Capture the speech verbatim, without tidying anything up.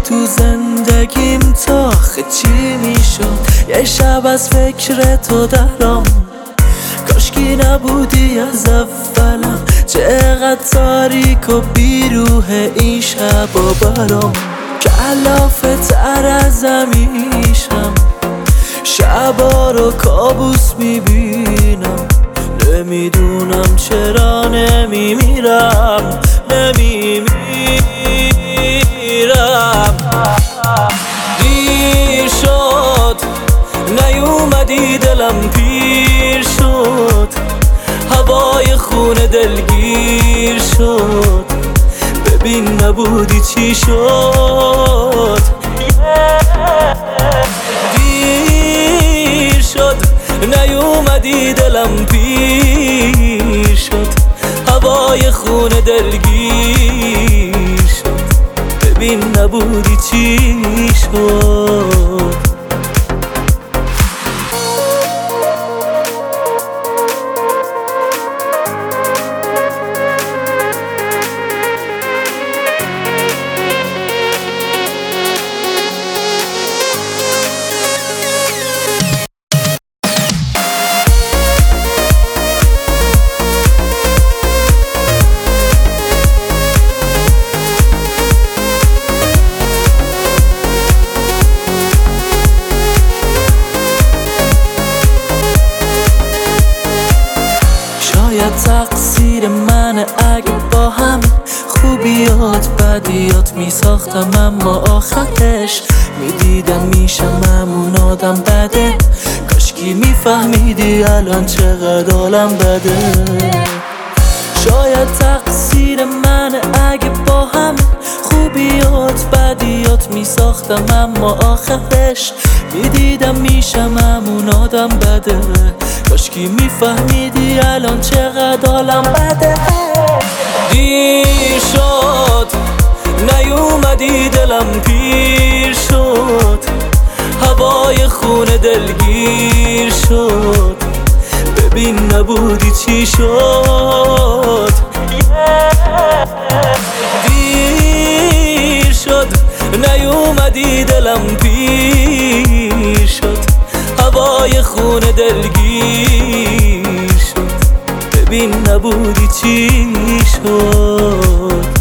تو زندگیم تا آخه چی میشد؟ یه شب از فکر تو درام، کاشکی نبودی از اولم. چقدر تاریک و بیروح این شب و برام، کلافه تر از همیشم. شبا رو کابوس میبینم، نمیدونم چرا نمیمیرم نمیمیرم. دیر شد نیومدی دلم پیر شد، هوای خونه دلگیر شد. ببین نبودی چی شد. دیر شد نیومدی دلم پیر شد، هوای خونه دلگیر شد. ببین نبودی چی شد. شاید تقصیر منه اگه با هم خوبیات بدیات میساختم، اما آخرش میدیدم میشم همون آدم بده. کاشکی میفهمیدی الان چقدر حالم بده. شاید تقصیر منه اگه با هم خوبیات بدیات میساختم، اما آخرش میدیدم میشم همون آدم بده. کاشکی میفهمیدی الان چقدر حالم بده. دیر شد نیومدی دلم پیر شد، هوای خونه دلگیر شد. ببین نبودی چی شد. دیر شد نیومدی دلم پیر شد، هوای خونه دلگیر شد. ببین نبودی چی شد.